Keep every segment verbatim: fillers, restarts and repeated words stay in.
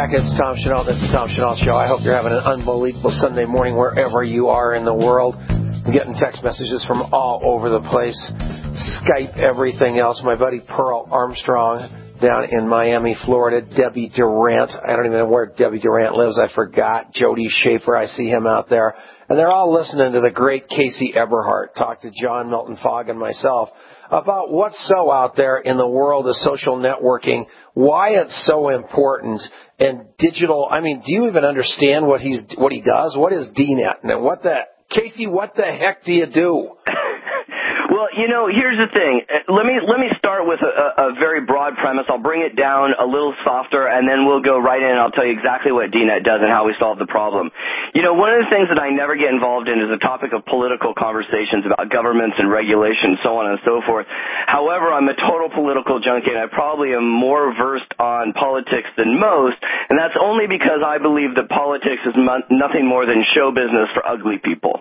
back. It's Tom Chenault. This is Tom Chenault Show. I hope you're having an unbelievable Sunday morning wherever you are in the world. I'm getting text messages from all over the place. Skype, everything else. My buddy Pearl Armstrong down in Miami, Florida. Debbie Durant. I don't even know where Debbie Durant lives. I forgot. Jody Schaefer. I see him out there. And they're all listening to the great Casey Eberhardt talk to John Milton Fogg and myself about what's so out there in the world of social networking, why it's so important, and digital. I mean, do you even understand what he's what he does? What is D net? And what the Casey? What the heck do you do? Well, you know, here's the thing. Let me let me start with a, a very broad premise. I'll bring it down a little softer, and then we'll go right in and I'll tell you exactly what D net does and how we solve the problem. You know, one of the things that I never get involved in is the topic of political conversations about governments and regulations, so on and so forth. However, I'm a total political junkie, and I probably am more versed on politics than most, and that's only because I believe that politics is nothing more than show business for ugly people.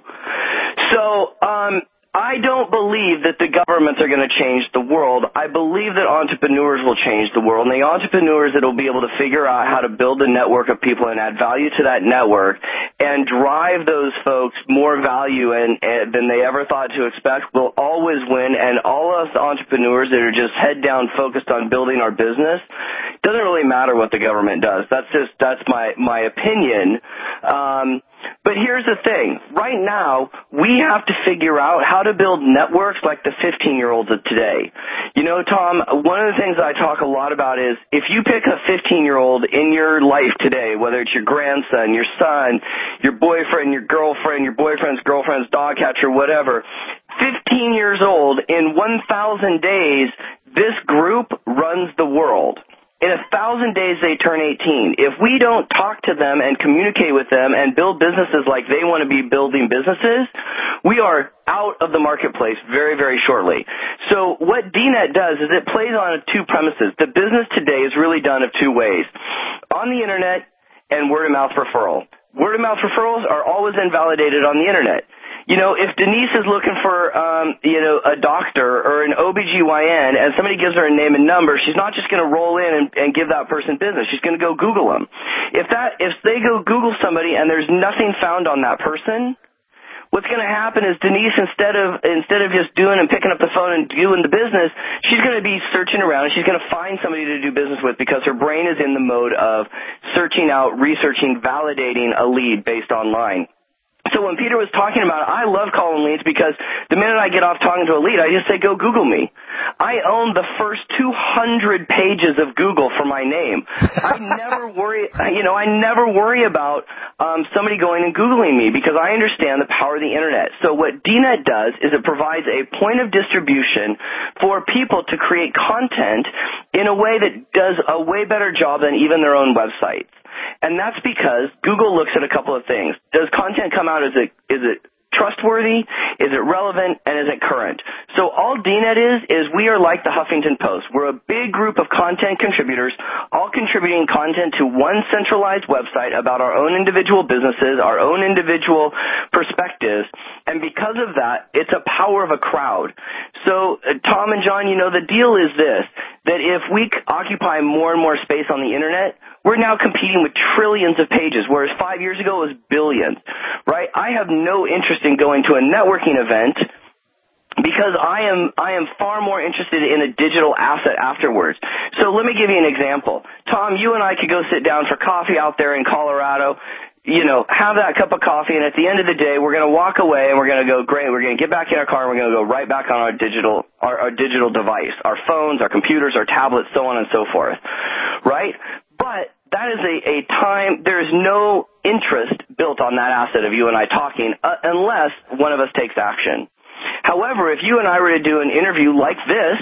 So, um... I don't believe that the governments are going to change the world. I believe that entrepreneurs will change the world, and the entrepreneurs that will be able to figure out how to build a network of people and add value to that network and drive those folks more value and, and than they ever thought to expect will always win. And all us entrepreneurs that are just head down focused on building our business, doesn't really matter what the government does. That's just that's my my opinion. Um, But here's the thing. Right now, we have to figure out how to build networks like the fifteen-year-olds of today. You know, Tom, one of the things I talk a lot about is if you pick a fifteen-year-old in your life today, whether it's your grandson, your son, your boyfriend, your girlfriend, your boyfriend's girlfriend's dog catcher, whatever, fifteen years old, in one thousand days, this group runs the world. In a thousand days, they turn eighteen. If we don't talk to them and communicate with them and build businesses like they want to be building businesses, we are out of the marketplace very, very shortly. So what D net does is it plays on two premises. The business today is really done of two ways, on the Internet and word-of-mouth referral. Word-of-mouth referrals are always invalidated on the Internet. You know, if Denise is looking for, um, you know, a doctor or an O B G Y N and somebody gives her a name and number, she's not just going to roll in and, and give that person business. She's going to go Google them. If that, if they go Google somebody and there's nothing found on that person, what's going to happen is Denise, instead of instead of just doing and picking up the phone and doing the business, she's going to be searching around and she's going to find somebody to do business with because her brain is in the mode of searching out, researching, validating a lead based online. So when Peter was talking about it, I love calling leads because the minute I get off talking to a lead, I just say, go Google me. I own the first two hundred pages of Google for my name. I never worry, you know, I never worry about um, somebody going and Googling me because I understand the power of the Internet. So what D net does is it provides a point of distribution for people to create content in a way that does a way better job than even their own websites. And that's because Google looks at a couple of things. Does content come out? Is it is it trustworthy? Is it relevant? And is it current? So all D net is, is we are like the Huffington Post. We're a big group of content contributors, all contributing content to one centralized website about our own individual businesses, our own individual perspectives. And because of that, it's a power of a crowd. So, uh, Tom and John, you know, the deal is this, that if we occupy more and more space on the Internet, we're now competing with trillions of pages, whereas five years ago it was billions, right? I have no interest in going to a networking event because I am I am far more interested in a digital asset afterwards. So let me give you an example. Tom, you and I could go sit down for coffee out there in Colorado, you know, have that cup of coffee, and at the end of the day, we're going to walk away and we're going to go, great, we're going to get back in our car and we're going to go right back on our digital our, our digital device, our phones, our computers, our tablets, so on and so forth, right? But that is a, a time, there is no interest built on that asset of you and I talking uh, unless one of us takes action. However, if you and I were to do an interview like this,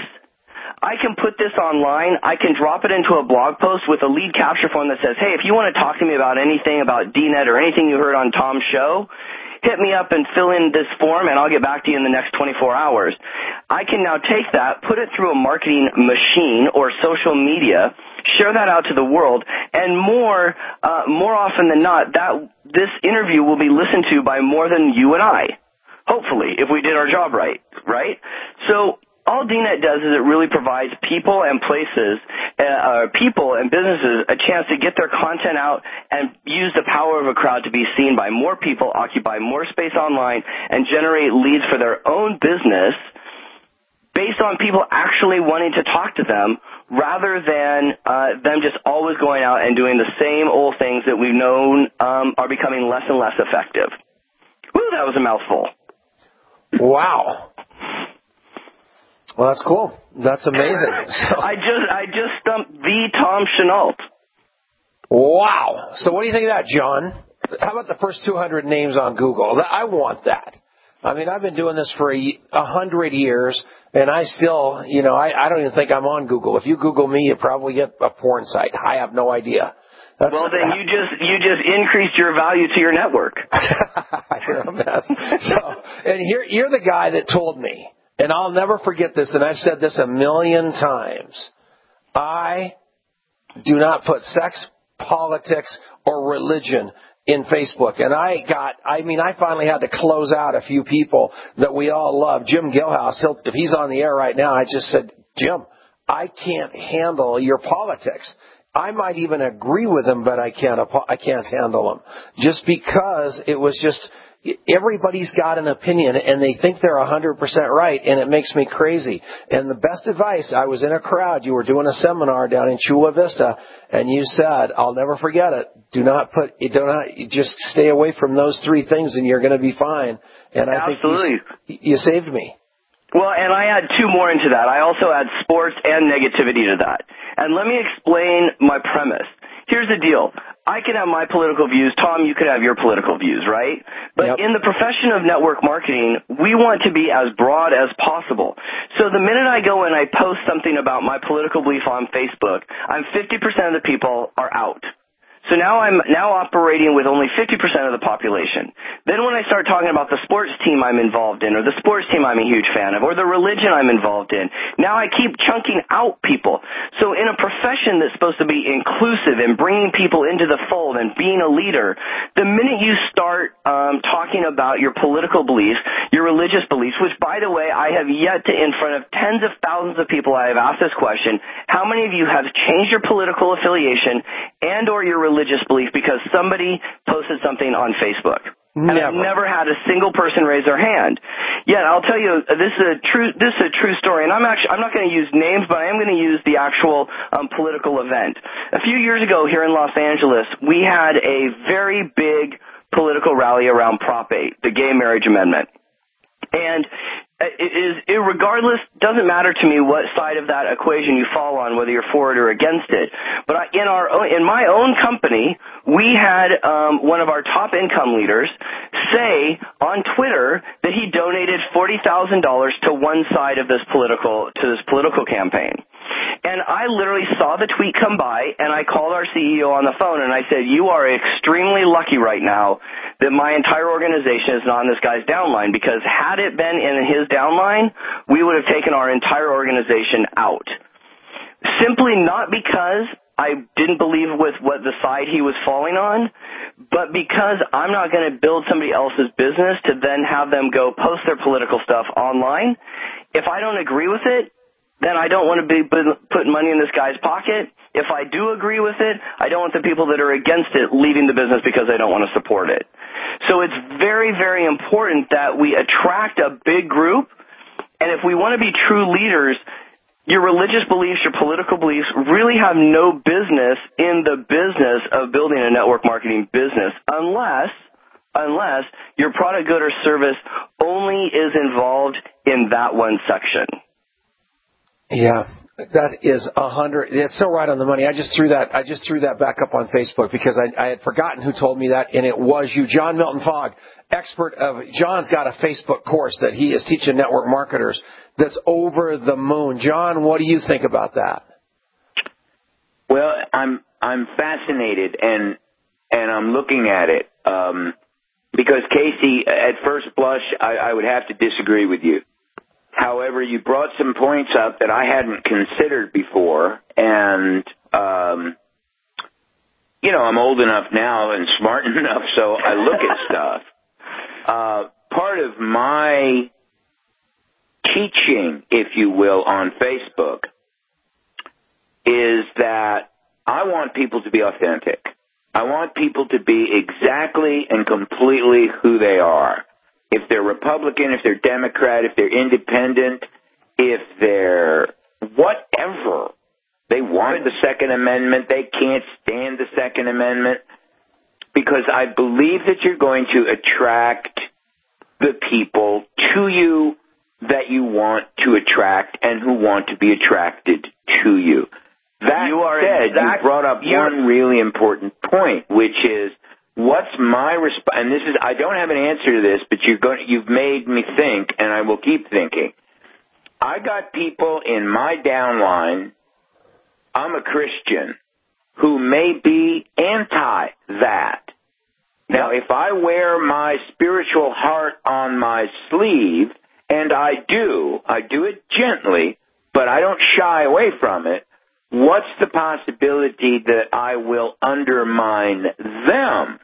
I can put this online, I can drop it into a blog post with a lead capture form that says, hey, if you want to talk to me about anything about D net or anything you heard on Tom's show, hit me up and fill in this form and I'll get back to you in the next twenty-four hours. I can now take that, put it through a marketing machine or social media, share that out to the world, and more uh, more often than not, that this interview will be listened to by more than you and I, hopefully, if we did our job right, right? So all D net does is it really provides people and places, uh, people and businesses a chance to get their content out and use the power of a crowd to be seen by more people, occupy more space online, and generate leads for their own business based on people actually wanting to talk to them rather than uh, them just always going out and doing the same old things that we've known um, are becoming less and less effective. Woo, that was a mouthful. Wow. Well, that's cool. That's amazing. So. I just I just stumped the Tom Chenault. Wow. So what do you think of that, John? How about the first two hundred names on Google? I want that. I mean, I've been doing this for a, a hundred years, and I still, you know, I, I don't even think I'm on Google. If you Google me, you probably get a porn site. I have no idea. That's, well, then you just you just increased your value to your network. You're a mess. So, and here you're the guy that told me. And I'll never forget this, and I've said this a million times. I do not put sex, politics, or religion in Facebook. And I got, I mean, I finally had to close out a few people that we all love. Jim Gilhouse, he'll, if he's on the air right now, I just said, Jim, I can't handle your politics. I might even agree with him, but I can't, I can't handle them. Just because it was just... Everybody's got an opinion, and they think they're one hundred percent right, and it makes me crazy. And the best advice, I was in a crowd. You were doing a seminar down in Chula Vista, and you said, I'll never forget it, do not put, you do not, you just stay away from those three things, and you're going to be fine. And I Absolutely. think you, you saved me. Well, and I add two more into that. I also add sports and negativity to that. And let me explain my premise. Here's the deal. I can have my political views. Tom, you could have your political views, right? But yep. In the profession of network marketing, we want to be as broad as possible. So the minute I go and I post something about my political belief on Facebook, I'm fifty percent of the people are out. So now I'm now operating with only fifty percent of the population. Then when I start talking about the sports team I'm involved in, or the sports team I'm a huge fan of, or the religion I'm involved in, now I keep chunking out people. So in a profession that's supposed to be inclusive and bringing people into the fold and being a leader, the minute you start um, talking about your political beliefs, your religious beliefs, which, by the way, I have yet to, in front of tens of thousands of people, I have asked this question, how many of you have changed your political affiliation and or your religious belief because somebody posted something on Facebook? Never. And I've never had a single person raise their hand. Yet I'll tell you, this is a true this is a true story, and I'm actually I'm not going to use names, but I am going to use the actual um, political event. A few years ago here in Los Angeles, we had a very big political rally around Prop eight, the gay marriage amendment. And it is, it regardless, doesn't matter to me what side of that equation you fall on, whether you're for it or against it. But I, in our own, in my own company, we had um, one of our top income leaders say on Twitter that he donated forty thousand dollars to one side of this political to this political campaign. And I literally saw the tweet come by, and I called our C E O on the phone, and I said, you are extremely lucky right now that my entire organization is not on this guy's downline, because had it been in his downline, we would have taken our entire organization out. Simply not because I didn't believe with what the side he was falling on, but because I'm not going to build somebody else's business to then have them go post their political stuff online. If I don't agree with it, then I don't want to be putting money in this guy's pocket. If I do agree with it, I don't want the people that are against it leaving the business because they don't want to support it. So it's very, very important that we attract a big group, and if we want to be true leaders, your religious beliefs, your political beliefs really have no business in the business of building a network marketing business unless, unless your product, good, or service only is involved in that one section. Yeah, that is a hundred. It's so right on the money. I just threw that. I just threw that back up on Facebook because I, I had forgotten who told me that, and it was you, John Milton Fogg, expert of. John's got a Facebook course that he is teaching network marketers that's over the moon. John, what do you think about that? Well, I'm I'm fascinated, and and I'm looking at it um, because Casey, at first blush, I, I would have to disagree with you. However, you brought some points up that I hadn't considered before, and, um, you know, I'm old enough now and smart enough, so I look at stuff. Uh, part of my teaching, if you will, on Facebook is that I want people to be authentic. I want people to be exactly and completely who they are. If they're Republican, if they're Democrat, if they're independent, if they're whatever. They want the Second Amendment. They can't stand the Second Amendment. Because I believe that you're going to attract the people to you that you want to attract and who want to be attracted to you. That you are said, exact, you brought up one really important point, which is, what's my response? And this is, I don't have an answer to this, but you're going, you've made me think, and I will keep thinking. I got people in my downline, I'm a Christian, who may be anti that. Now, if I wear my spiritual heart on my sleeve, and I do, I do it gently, but I don't shy away from it, what's the possibility that I will undermine them?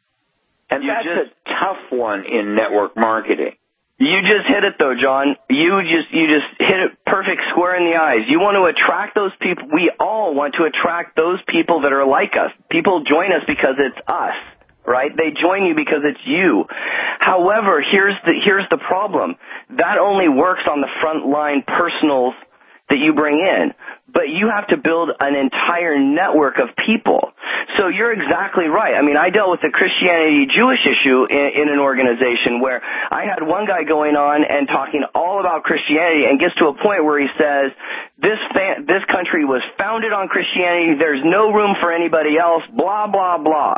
And you that's just, a tough one in network marketing. You just hit it, though, John. You just you just hit it perfect square in the eyes. You want to attract those people. We all want to attract those people that are like us. People join us because it's us, right? They join you because it's you. However, here's the here's the problem. That only works on the front line personals that you bring in. But you have to build an entire network of people. So you're exactly right. I mean, I dealt with the Christianity-Jewish issue in, in an organization where I had one guy going on and talking all about Christianity and gets to a point where he says, this fa- this country was founded on Christianity, there's no room for anybody else, blah, blah, blah.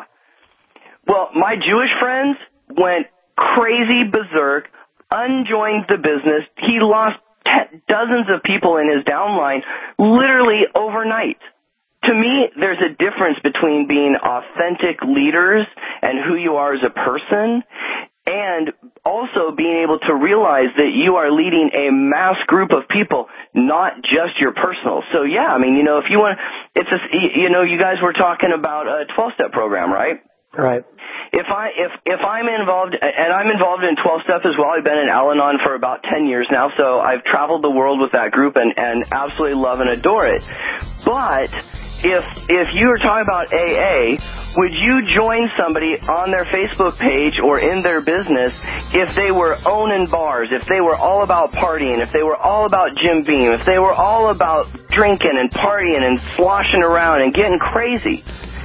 Well, my Jewish friends went crazy berserk, unjoined the business. He lost dozens of people in his downline literally overnight. To me, there's a difference between being authentic leaders and who you are as a person and also being able to realize that you are leading a mass group of people, not just your personal. So, yeah, I mean, you know, if you want to, it's a, you know, you guys were talking about a twelve-step program, right? Right. If I if if I'm involved, and I'm involved in twelve-step as well. I've been in Al-Anon for about ten years now, so I've traveled the world with that group and, and absolutely love and adore it. But if if you were talking about A A, would you join somebody on their Facebook page or in their business if they were owning bars, if they were all about partying, if they were all about Jim Beam, if they were all about drinking and partying and sloshing around and getting crazy?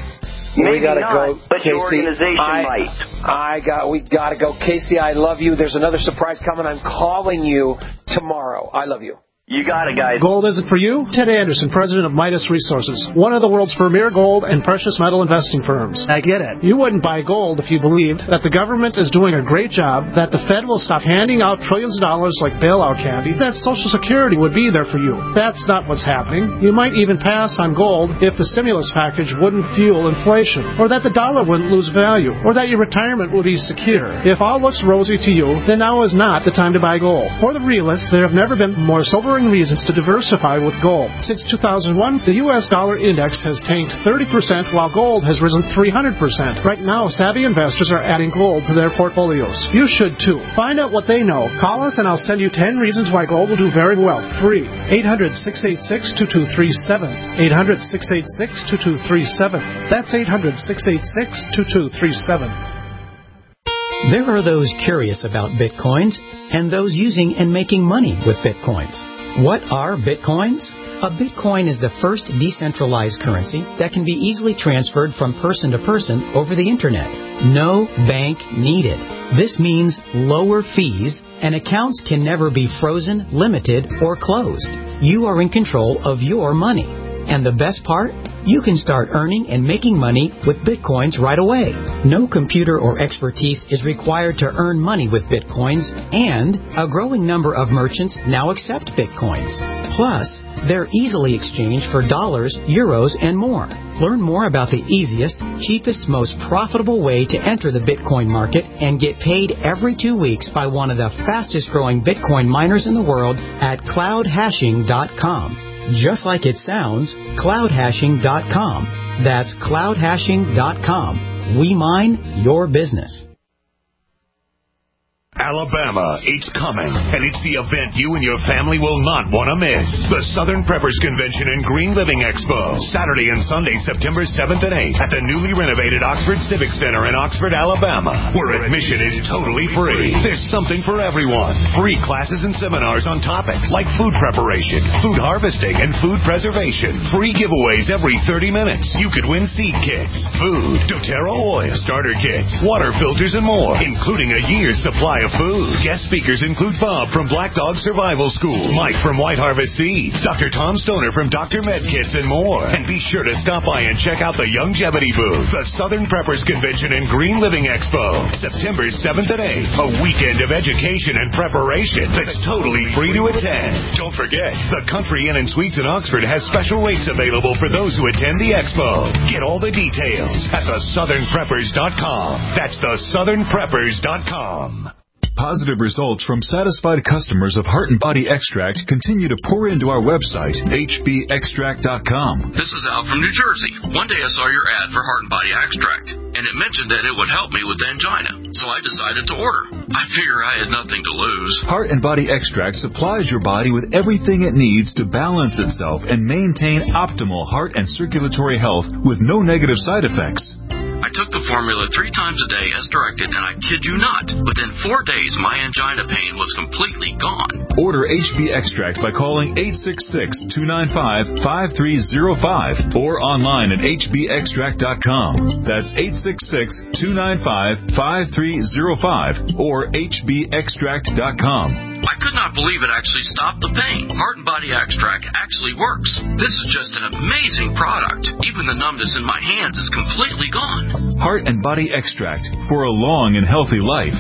Maybe we gotta not, go, but Casey. your organization I, might. I got. We gotta go, Casey. I love you. There's another surprise coming. I'm calling you tomorrow. I love you. You got it, guys. Gold isn't for you? Ted Anderson, president of Midas Resources, one of the world's premier gold and precious metal investing firms. I get it. You wouldn't buy gold if you believed that the government is doing a great job, that the Fed will stop handing out trillions of dollars like bailout candy, that Social Security would be there for you. That's not what's happening. You might even pass on gold if the stimulus package wouldn't fuel inflation, or that the dollar wouldn't lose value, or that your retirement would be secure. If all looks rosy to you, then now is not the time to buy gold. For the realists, there have never been more sobering reasons to diversify with gold. Since two thousand one, the U S dollar index has tanked thirty percent while gold has risen three hundred percent. Right now, savvy investors are adding gold to their portfolios. You should too. Find out what they know. Call us and I'll send you ten reasons why gold will do very well. Free. eight hundred, six eight six, two two three seven. eight hundred, six eight six, two two three seven. That's eight hundred, six eight six, two two three seven. There are those curious about Bitcoins and those using and making money with Bitcoins. What are Bitcoins? A Bitcoin is the first decentralized currency that can be easily transferred from person to person over the Internet. No bank needed. This means lower fees, and accounts can never be frozen, limited, or closed. You are in control of your money. And the best part? You can start earning and making money with Bitcoins right away. No computer or expertise is required to earn money with Bitcoins, and a growing number of merchants now accept Bitcoins. Plus, they're easily exchanged for dollars, euros, and more. Learn more about the easiest, cheapest, most profitable way to enter the Bitcoin market and get paid every two weeks by one of the fastest growing Bitcoin miners in the world at cloud hashing dot com. Just like it sounds, cloud hashing dot com. That's cloud hashing dot com. We mine your business. Alabama. It's coming, and it's the event you and your family will not want to miss. The Southern Preppers Convention and Green Living Expo, Saturday and Sunday, September seventh and eighth, at the newly renovated Oxford Civic Center in Oxford, Alabama, where admission is totally free. There's something for everyone. Free classes and seminars on topics like food preparation, food harvesting, and food preservation. Free giveaways every thirty minutes. You could win seed kits, food, doTERRA oil, starter kits, water filters, and more, including a year's supply of food. Guest speakers include Bob from Black Dog Survival School, Mike from White Harvest Seeds, Doctor Tom Stoner from Doctor Medkits, and more. And be sure to stop by and check out the Longevity booth. The Southern Preppers Convention and Green Living Expo, September seventh and eighth, a weekend of education and preparation that's totally free to attend. Don't forget, the Country Inn and Suites in Oxford has special rates available for those who attend the expo. Get all the details at the southern preppers dot com. That's the southern preppers dot com. Positive results from satisfied customers of Heart and Body Extract continue to pour into our website, H B extract dot com. This is Al from New Jersey. One day I saw your ad for Heart and Body Extract, and it mentioned that it would help me with angina, so I decided to order. I figure I had nothing to lose. Heart and Body Extract supplies your body with everything it needs to balance itself and maintain optimal heart and circulatory health with no negative side effects. I took the formula three times a day as directed, and I kid you not, within four days my angina pain was completely gone. Order H B Extract by calling eight six six, two nine five, five three zero five or online at H B extract dot com. That's eight six six, two nine five, five three zero five or H B extract dot com. I could not believe it actually stopped the pain. Heart and Body Extract actually works. This is just an amazing product. Even the numbness in my hands is completely gone. Heart and Body Extract for a long and healthy life.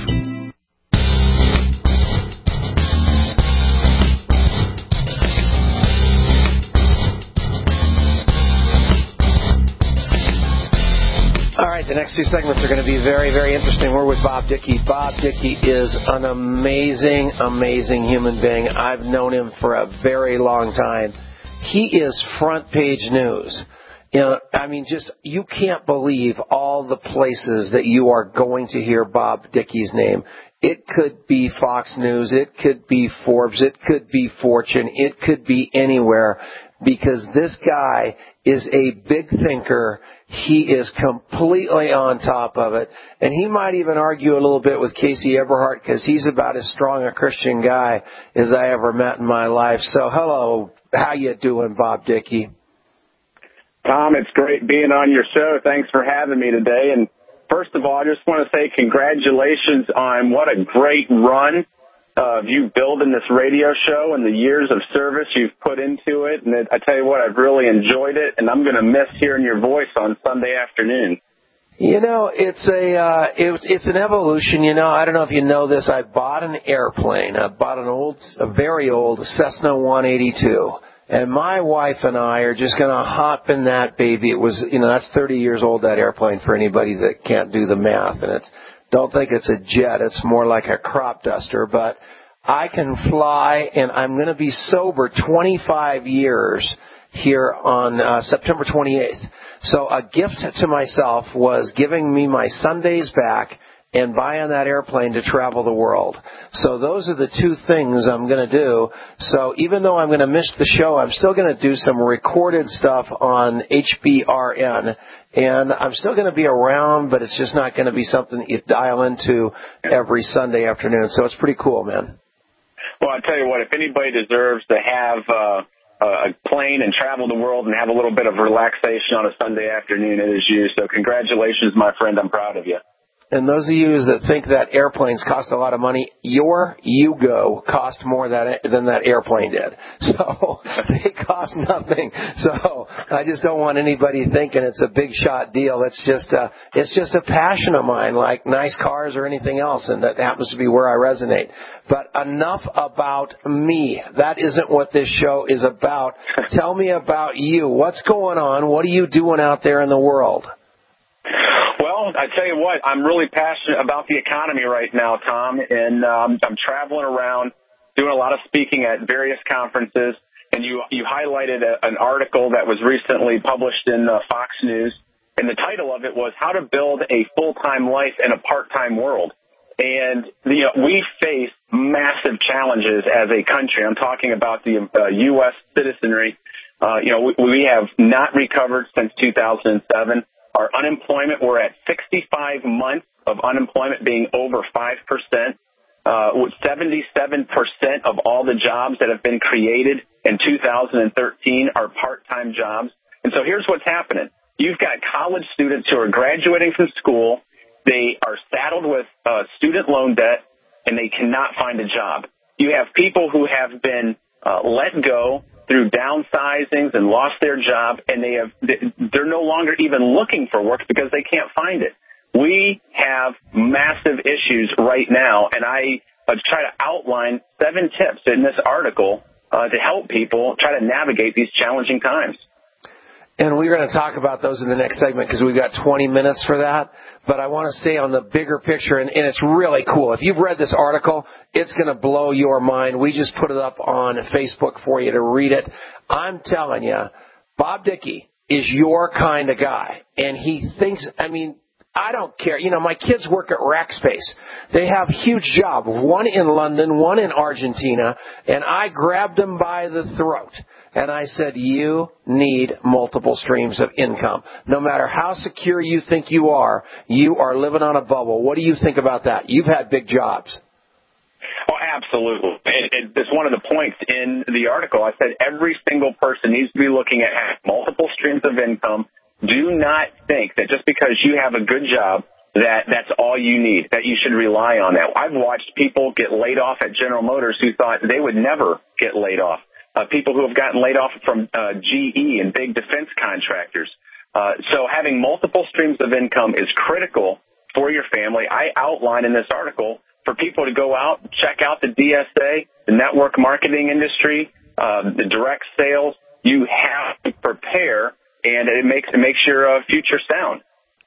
All right, the next two segments are going to be very, very interesting. We're with Bob Dickey. Bob Dickey is an amazing, amazing human being. I've known him for a very long time. He is front page news. You know, I mean, just, you can't believe all the places that you are going to hear Bob Dickey's name. It could be Fox News. It could be Forbes. It could be Fortune. It could be anywhere, because this guy is a big thinker. He is completely on top of it. And he might even argue a little bit with Casey Eberhardt, because he's about as strong a Christian guy as I ever met in my life. So hello, how you doing, Bob Dickey? Tom, it's great being on your show. Thanks for having me today. And first of all, I just want to say congratulations on what a great run of you building this radio show and the years of service you've put into it. And I tell you what, I've really enjoyed it, and I'm going to miss hearing your voice on Sunday afternoon. You know, it's a uh, it, it's an evolution. You know, I don't know if you know this. I bought an airplane. I bought an old, a very old Cessna one eighty-two. And my wife and I are just going to hop in that baby. It was, you know, that's thirty years old, that airplane, for anybody that can't do the math. And it's, don't think it's a jet. It's more like a crop duster. But I can fly, and I'm going to be sober twenty-five years here on uh, September twenty-eighth. So a gift to myself was giving me my Sundays back and buying that airplane to travel the world. So those are the two things I'm going to do. So even though I'm going to miss the show, I'm still going to do some recorded stuff on H B R N. And I'm still going to be around, but it's just not going to be something that you dial into every Sunday afternoon. So it's pretty cool, man. Well, I tell you what, if anybody deserves to have uh, a plane and travel the world and have a little bit of relaxation on a Sunday afternoon, it is you. So congratulations, my friend. I'm proud of you. And those of you that think that airplanes cost a lot of money, your Yugo cost more than, than that airplane did. So they cost nothing. So I just don't want anybody thinking it's a big shot deal. It's just a, it's just a passion of mine, like nice cars or anything else, and that happens to be where I resonate. But enough about me. That isn't what this show is about. Tell me about you. What's going on? What are you doing out there in the world? Well, I tell you what, I'm really passionate about the economy right now, Tom, and um, I'm traveling around doing a lot of speaking at various conferences, and you you highlighted a, an article that was recently published in uh, Fox News, and the title of it was How to Build a Full-Time Life in a Part-Time World. And, you know, we face massive challenges as a country. I'm talking about the uh, U S citizenry. Uh, you know, we, we have not recovered since two thousand seven. Our unemployment, we're at sixty-five months of unemployment being over five percent. Uh, with seventy-seven percent of all the jobs that have been created in two thousand thirteen are part-time jobs. And so here's what's happening. You've got college students who are graduating from school. They are saddled with uh, student loan debt, and they cannot find a job. You have people who have been uh, let go through downsizings and lost their job, and they have they're no longer even looking for work because they can't find it. We have massive issues right now, and I uh, try to outline seven tips in this article uh, to help people try to navigate these challenging times. And we're going to talk about those in the next segment because we've got twenty minutes for that. But I want to stay on the bigger picture, and, and it's really cool. If you've read this article, it's going to blow your mind. We just put it up on Facebook for you to read it. I'm telling you, Bob Dickey is your kind of guy. And he thinks, I mean, I don't care. You know, my kids work at Rackspace. They have huge jobs, one in London, one in Argentina, and I grabbed them by the throat. And I said, you need multiple streams of income. No matter how secure you think you are, you are living on a bubble. What do you think about that? You've had big jobs. Oh, absolutely. It, it, it's one of the points in the article. I said every single person needs to be looking at multiple streams of income. Do not think that just because you have a good job that that's all you need, that you should rely on that. I've watched people get laid off at General Motors who thought they would never get laid off. Uh, people who have gotten laid off from uh, G E and big defense contractors. Uh, so having multiple streams of income is critical for your family. I outline in this article for people to go out, check out the D S A, the network marketing industry, uh, the direct sales. You have to prepare, and it makes it makes your uh, future sound.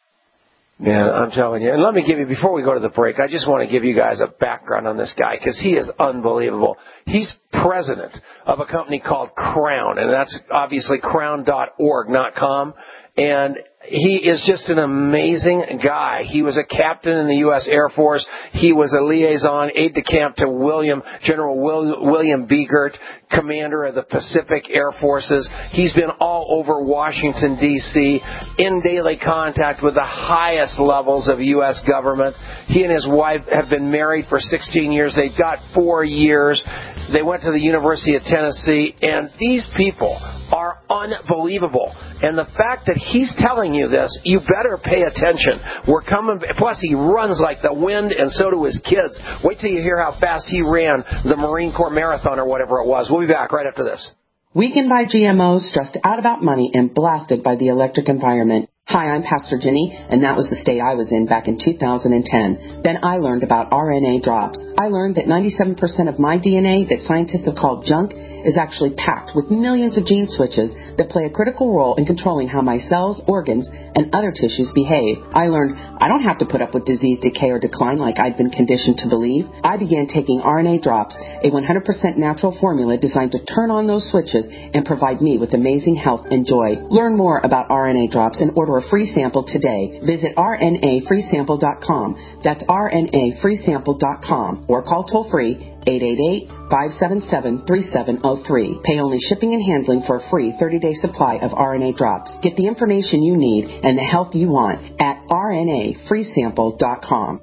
Man, I'm telling you. And let me give you, before we go to the break, I just want to give you guys a background on this guy because he is unbelievable. He's president of a company called Crown, and that's obviously crown dot org, not com. And he is just an amazing guy. He was a captain in the U S Air Force. He was a liaison aide-de-camp to William, General Will, William Biegert, commander of the Pacific Air Forces. He's been all over Washington, D C, in daily contact with the highest levels of U S government. He and his wife have been married for sixteen years. They've got four years. They went to the University of Tennessee, and these people are unbelievable. And the fact that he's telling you this, you better pay attention. We're coming, plus he runs like the wind, and so do his kids. Wait till you hear how fast he ran the Marine Corps Marathon or whatever it was. We'll be back right after this. We can buy G M Os, stressed out about money, and blasted by the electric environment. Hi, I'm Pastor Jenny, and that was the state I was in back in two thousand ten. Then I learned about R N A drops. I learned that ninety-seven percent of my D N A that scientists have called junk is actually packed with millions of gene switches that play a critical role in controlling how my cells, organs, and other tissues behave. I learned I don't have to put up with disease, decay, or decline like I'd been conditioned to believe. I began taking R N A drops, a one hundred percent natural formula designed to turn on those switches and provide me with amazing health and joy. Learn more about R N A drops and order a free sample today. Visit R N A free sample dot com. That's R N A free sample dot com or call toll free eight eight eight, five seven seven, three seven zero three. Pay only shipping and handling for a free thirty-day supply of R N A drops. Get the information you need and the health you want at R N A free sample dot com.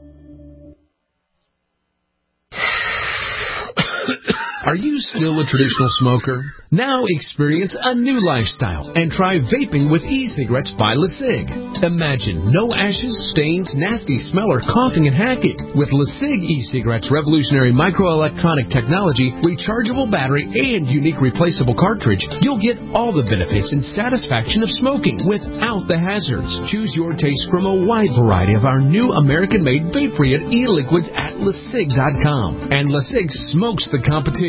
Are you still a traditional smoker? Now experience a new lifestyle and try vaping with e-cigarettes by LeSig. Imagine no ashes, stains, nasty smell, or coughing and hacking. With LeSig e-cigarettes' revolutionary microelectronic technology, rechargeable battery, and unique replaceable cartridge, you'll get all the benefits and satisfaction of smoking without the hazards. Choose your taste from a wide variety of our new American-made vape-free e-liquids at LeSig dot com. And LeSig smokes the competition.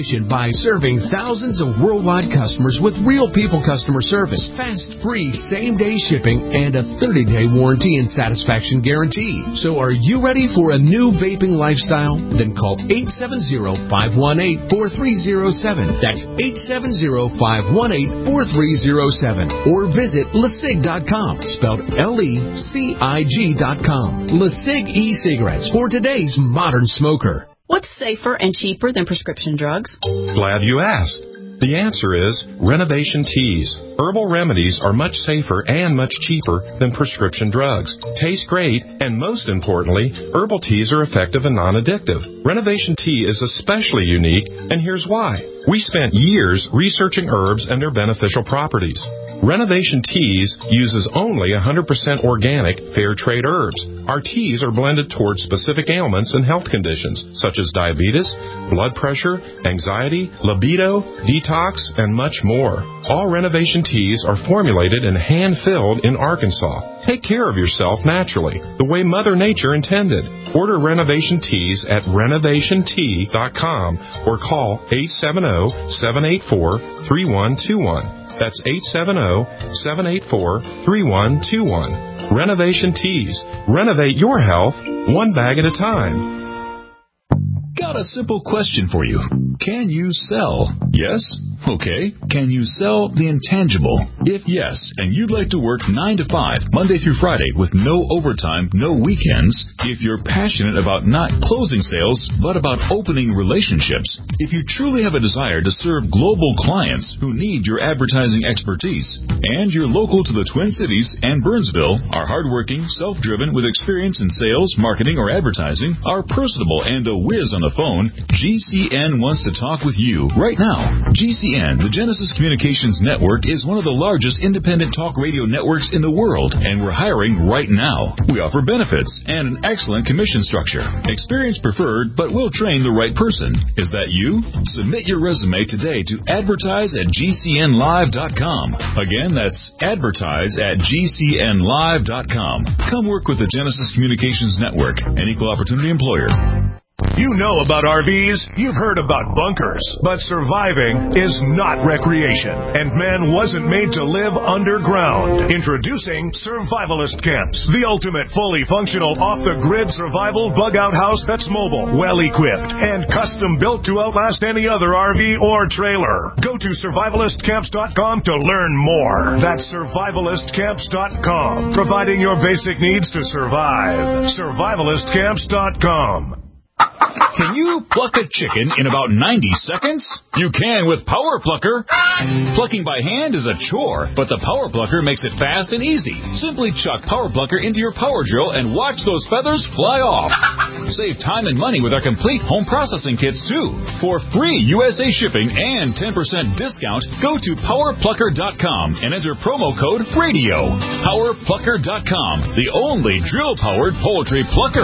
reputation by serving thousands of worldwide customers with real people customer service, fast, free, same-day shipping, and a thirty-day warranty and satisfaction guarantee. So are you ready for a new vaping lifestyle? Then call eight seven zero, five one eight, four three zero seven. That's eight seven zero, five one eight, four three zero seven. Or visit lecig dot com, spelled L E C I G dot com. LeCig e-cigarettes for today's modern smoker. What's safer and cheaper than prescription drugs? Glad you asked. The answer is Renovation Teas. Herbal remedies are much safer and much cheaper than prescription drugs. Taste great, and most importantly, herbal teas are effective and non-addictive. Renovation Tea is especially unique, and here's why. We spent years researching herbs and their beneficial properties. Renovation Teas uses only one hundred percent organic, fair trade herbs. Our teas are blended towards specific ailments and health conditions, such as diabetes, blood pressure, anxiety, libido, detox, and much more. All Renovation Teas are formulated and hand-filled in Arkansas. Take care of yourself naturally, the way Mother Nature intended. Order Renovation Teas at renovation tea dot com or call eight seven zero, seven eight four, three one two one. That's eight seven zero, seven eight four, three one two one. Renovation Teas. Renovate your health one bag at a time. Got a simple question for you. Can you sell? Yes? Okay. Can you sell the intangible? If yes, and you'd like to work nine to five, Monday through Friday, with no overtime, no weekends, if you're passionate about not closing sales, but about opening relationships, if you truly have a desire to serve global clients who need your advertising expertise, and you're local to the Twin Cities and Burnsville, are hardworking, self-driven, with experience in sales, marketing, or advertising, are personable, and a whiz on the phone, G C N wants to talk with you right now. G C N, the Genesis Communications Network, is one of the largest independent talk radio networks in the world, and we're hiring right now. We offer benefits and an excellent commission structure. Experience preferred, but we'll train the right person. Is that you? Submit your resume today to advertise at G C N live dot com. Again, that's advertise at G C N live dot com. Come work with the Genesis Communications Network, an equal opportunity employer. You know about R Vs, you've heard about bunkers, but surviving is not recreation, and man wasn't made to live underground. Introducing Survivalist Camps, the ultimate fully functional off-the-grid survival bug-out house that's mobile, well-equipped, and custom-built to outlast any other R V or trailer. Go to survivalist camps dot com to learn more. That's survivalist camps dot com, providing your basic needs to survive. survivalist camps dot com. Can you pluck a chicken in about ninety seconds? You can with Power Plucker. Plucking by hand is a chore, but the Power Plucker makes it fast and easy. Simply chuck Power Plucker into your power drill and watch those feathers fly off. Save time and money with our complete home processing kits, too. For free U S A shipping and ten percent discount, go to power plucker dot com and enter promo code RADIO. power plucker dot com, the only drill-powered poultry plucker.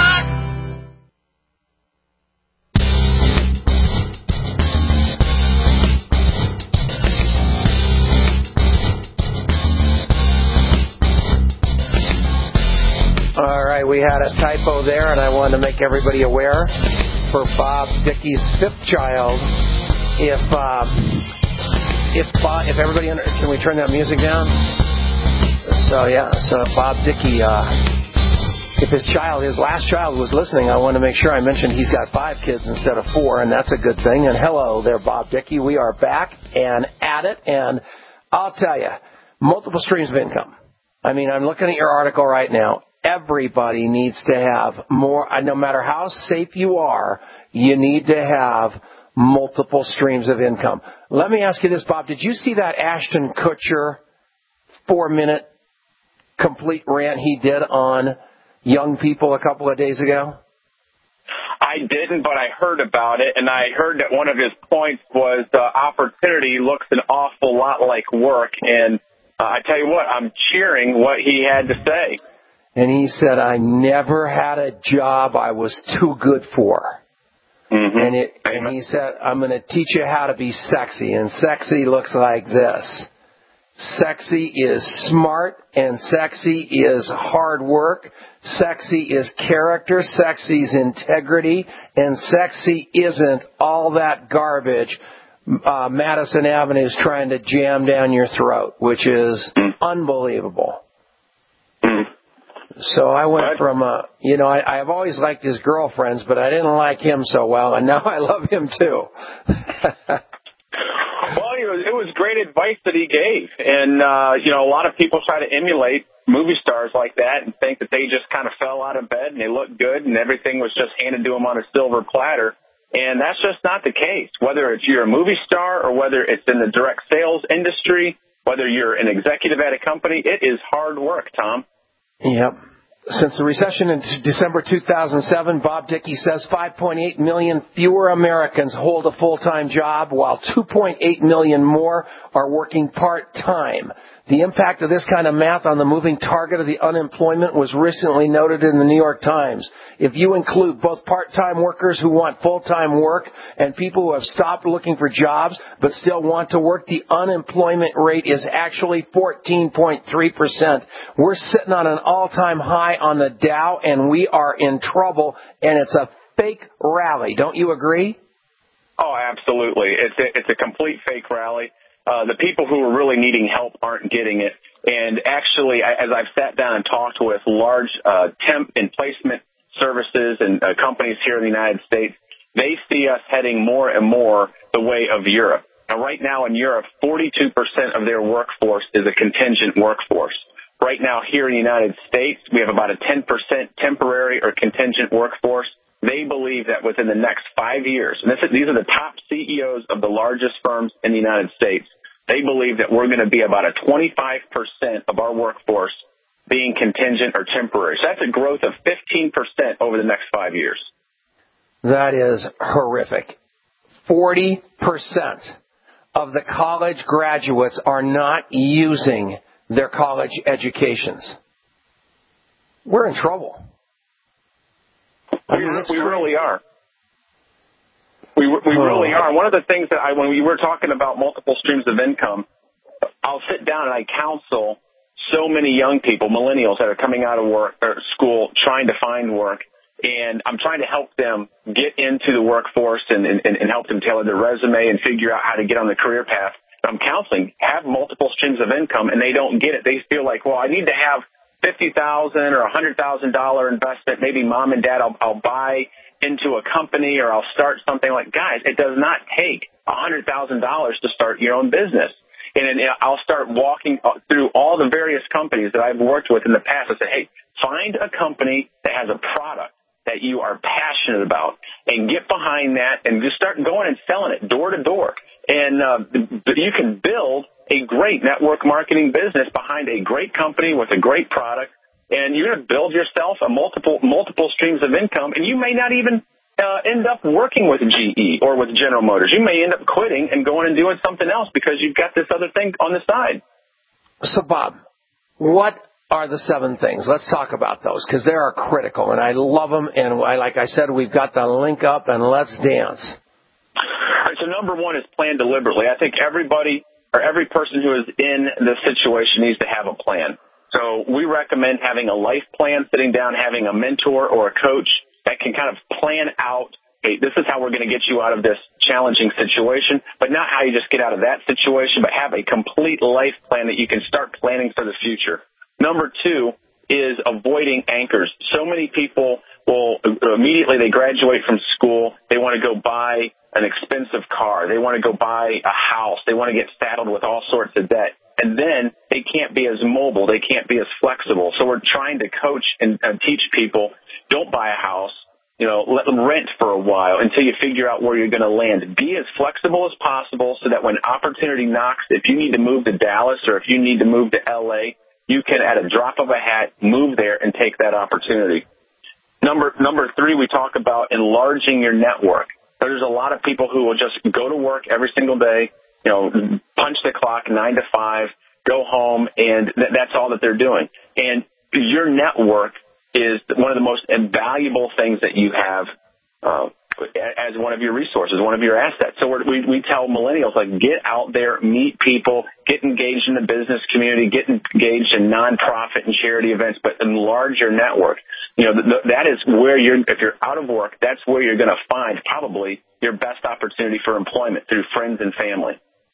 All right, we had a typo there, and I wanted to make everybody aware. For Bob Dickey's fifth child, if uh, if Bob, if everybody under, can we turn that music down? So yeah, so Bob Dickey, uh, if his child, his last child, was listening, I want to make sure I mentioned he's got five kids instead of four, and that's a good thing. And hello there, Bob Dickey. We are back and at it, and I'll tell you, multiple streams of income. I mean, I'm looking at your article right now. Everybody needs to have more, no matter how safe you are, you need to have multiple streams of income. Let me ask you this, Bob. Did you see that Ashton Kutcher four-minute complete rant he did on young people a couple of days ago? I didn't, but I heard about it, and I heard that one of his points was uh, opportunity looks an awful lot like work, and uh, I tell you what, I'm cheering what he had to say. And he said, I never had a job I was too good for. Mm-hmm. And, it, and he said, I'm going to teach you how to be sexy. And sexy looks like this. Sexy is smart, and sexy is hard work. Sexy is character. Sexy is integrity. And sexy isn't all that garbage uh, Madison Avenue is trying to jam down your throat, which is unbelievable. So I went from, uh, you know, I, I've always liked his girlfriends, but I didn't like him so well, and now I love him too. Well, it was, it was great advice that he gave. And, uh, you know, a lot of people try to emulate movie stars like that and think that they just kind of fell out of bed and they looked good and everything was just handed to them on a silver platter. And that's just not the case. Whether it's you're a movie star or whether it's in the direct sales industry, whether you're an executive at a company, it is hard work, Tom. Yep. Since the recession in December two thousand seven, Bob Dickey says five point eight million fewer Americans hold a full-time job, while two point eight million more are working part-time. The impact of this kind of math on the moving target of the unemployment was recently noted in the New York Times. If you include both part-time workers who want full-time work and people who have stopped looking for jobs but still want to work, the unemployment rate is actually fourteen point three percent. We're sitting on an all-time high on the Dow, and we are in trouble, and it's a fake rally. Don't you agree? Oh, absolutely. It's a, it's a complete fake rally. Uh, the people who are really needing help aren't getting it. And actually, as I've sat down and talked with large uh, temp and placement services and uh, companies here in the United States, they see us heading more and more the way of Europe. Now, right now in Europe, forty-two percent of their workforce is a contingent workforce. Right now here in the United States, we have about a ten percent temporary or contingent workforce. They believe that within the next five years, and this is, these are the top C E Os of the largest firms in the United States, they believe that we're going to be about a twenty-five percent of our workforce being contingent or temporary. So that's a growth of fifteen percent over the next five years. That is horrific. forty percent of the college graduates are not using their college educations. We're in trouble. I mean, we, we really are. We we really are. One of the things that I, when we were talking about multiple streams of income, I'll sit down and I counsel so many young people, millennials that are coming out of work or school, trying to find work, and I'm trying to help them get into the workforce and, and, and help them tailor their resume and figure out how to get on the career path. I'm counseling, have multiple streams of income, and they don't get it. They feel like, well, I need to have fifty thousand dollars or one hundred thousand dollars investment. Maybe mom and dad, I'll, I'll buy into a company or I'll start something. Like, guys, it does not take one hundred thousand dollars to start your own business. And then I'll start walking through all the various companies that I've worked with in the past. I say, hey, find a company that has a product that you are passionate about and get behind that and just start going and selling it door to door. And uh, you can build a great network marketing business behind a great company with a great product, and you're going to build yourself a multiple multiple streams of income, and you may not even uh, end up working with G E or with General Motors. You may end up quitting and going and doing something else because you've got this other thing on the side. So, Bob, what are the seven things? Let's talk about those because they are critical, and I love them, and I, like I said, we've got the link up, and let's dance. All right, so number one is plan deliberately. I think everybody or every person who is in this situation needs to have a plan. So we recommend having a life plan, sitting down, having a mentor or a coach that can kind of plan out, hey, this is how we're going to get you out of this challenging situation, but not how you just get out of that situation, but have a complete life plan that you can start planning for the future. Number two is avoiding anchors. So many people will immediately they graduate from school, they want to go buy an expensive car, they want to go buy a house, they want to get saddled with all sorts of debt, and then they can't be as mobile, they can't be as flexible. So we're trying to coach and, and teach people, don't buy a house, you know, let them rent for a while until you figure out where you're going to land. Be as flexible as possible so that when opportunity knocks, if you need to move to Dallas or if you need to move to L A, you can, at a drop of a hat, move there and take that opportunity. Number number three, we talk about enlarging your network. There's a lot of people who will just go to work every single day, you know, punch the clock nine to five, go home, and th- that's all that they're doing. And your network is one of the most invaluable things that you have uh, as one of your resources, one of your assets. So we're, we we tell millennials, like, get out there, meet people, get engaged in the business community, get engaged in nonprofit and charity events, but enlarge your network. You know, th- that is where you're, if you're out of work, that's where you're going to find probably your best opportunity for employment, through friends and family.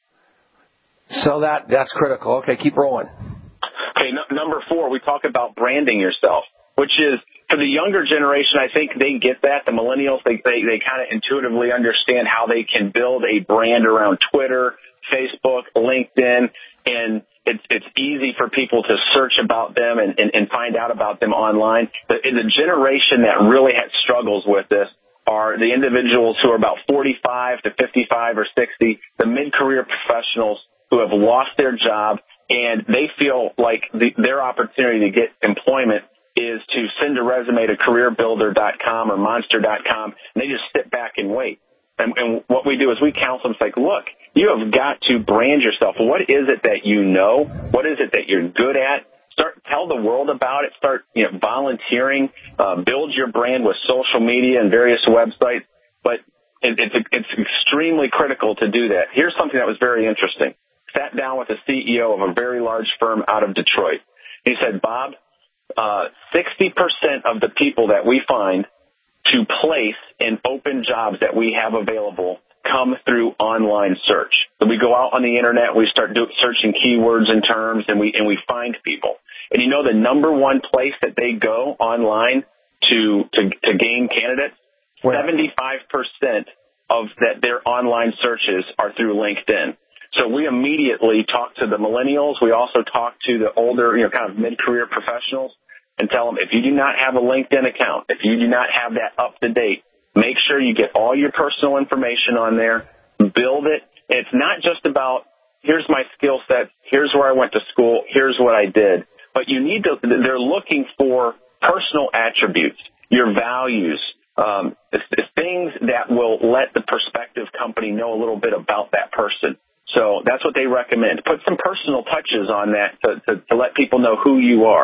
So that that's critical. Okay, keep rolling. Okay, no, number four, we talk about branding yourself, which is, for the younger generation, I think they get that. The millennials, they they, they kind of intuitively understand how they can build a brand around Twitter, Facebook, LinkedIn, and it's it's easy for people to search about them and, and, and find out about them online. The, the generation that really has struggles with this are the individuals who are about forty-five to fifty-five or sixty, the mid-career professionals who have lost their job, and they feel like the, their opportunity to get employment is to send a resume to career builder dot com or monster dot com, and they just sit back and wait. And, and what we do is we counsel them, it's like, look, you have got to brand yourself. What is it that you know? What is it that you're good at? Start, tell the world about it. Start, you know, volunteering. Uh, build your brand with social media and various websites. But it, it's it's extremely critical to do that. Here's something that was very interesting. Sat down with the C E O of a very large firm out of Detroit. He said, Bob, Uh, sixty percent of the people that we find to place in open jobs that we have available come through online search. So we go out on the internet, we start do, searching keywords and terms, and we and we find people. And you know the number one place that they go online to to, to gain candidates? seventy-five percent of that their online searches are through LinkedIn. So we immediately talk to the millennials. We also talk to the older, you know, kind of mid-career professionals and tell them, if you do not have a LinkedIn account, if you do not have that up to date, make sure you get all your personal information on there, build it. And it's not just about, here's my skill set, here's where I went to school, here's what I did. But you need to, they're looking for personal attributes, your values, um, it's, it's things that will let the prospective company know a little bit about that person. So that's what they recommend. Put some personal touches on that to, to, to let people know who you are.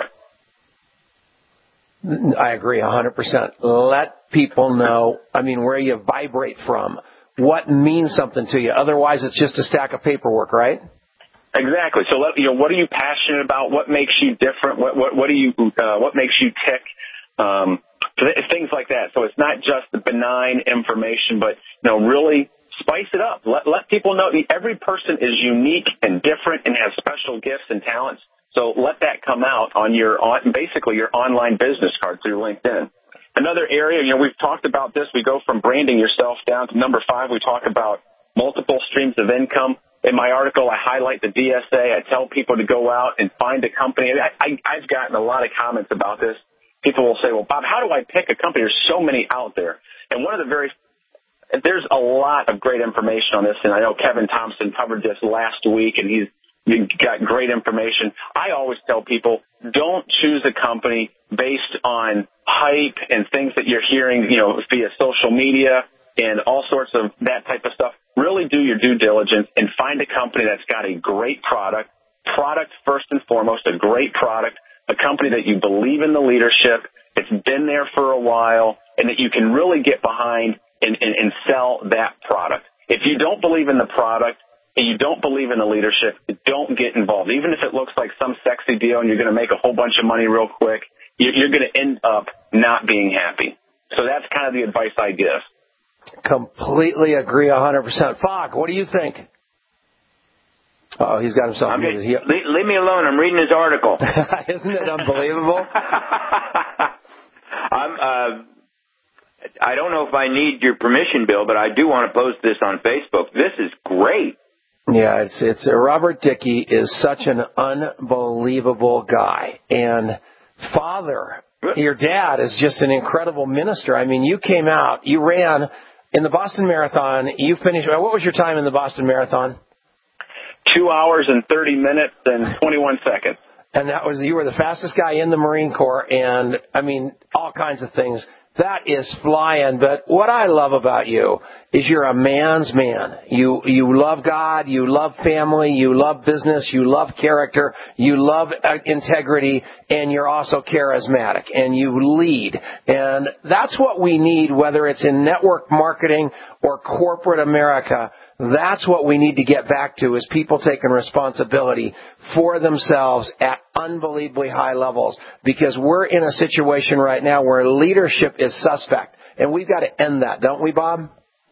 I agree one hundred percent. Let people know, I mean, where you vibrate from, what means something to you. Otherwise, it's just a stack of paperwork, right? Exactly. So, let, you know, what are you passionate about? What makes you different? What what, what do you uh, what makes you tick? Um, things like that. So it's not just the benign information, but you know, really spice it up. Let let people know every person is unique and different and has special gifts and talents. So let that come out on your on basically your online business card through LinkedIn. Another area, you know, we've talked about this. We go from branding yourself down to number five. We talk about multiple streams of income. In my article, I highlight the D S A. I tell people to go out and find a company. I, I, I've gotten a lot of comments about this. People will say, well, Bob, how do I pick a company? There's so many out there. And one of the very there's a lot of great information on this, and I know Kevin Thompson covered this last week, and he's got great information. I always tell people, don't choose a company based on hype and things that you're hearing, you know, via social media and all sorts of that type of stuff. Really do your due diligence and find a company that's got a great product, product first and foremost, a great product, a company that you believe in the leadership, it's been there for a while, and that you can really get behind and, and, and sell that product. If you don't believe in the product, and you don't believe in the leadership, don't get involved. Even if it looks like some sexy deal and you're going to make a whole bunch of money real quick, you're going to end up not being happy. So that's kind of the advice I give. Completely agree one hundred percent. Fogg, what do you think? Oh, he's got himself I'm muted. just, he, leave, leave me alone. I'm reading his article. Isn't it unbelievable? I'm, uh, I don't know if I need your permission, Bill, but I do want to post this on Facebook. This is great. Yeah, it's it's uh, Robert Dickey is such an unbelievable guy, and father, your dad is just an incredible minister. I mean, you came out, you ran in the Boston Marathon. You finished. What was your time in the Boston Marathon? Two hours and thirty minutes and twenty-one seconds. And that was you were the fastest guy in the Marine Corps, and I mean all kinds of things. That is flying. But what I love about you is you're a man's man. You you love God, you love family, you love business, you love character, you love integrity, and you're also charismatic, and you lead. And that's what we need, whether it's in network marketing or corporate America. That's what we need to get back to, is people taking responsibility for themselves at unbelievably high levels, because we're in a situation right now where leadership is suspect, and we've got to end that, don't we, Bob?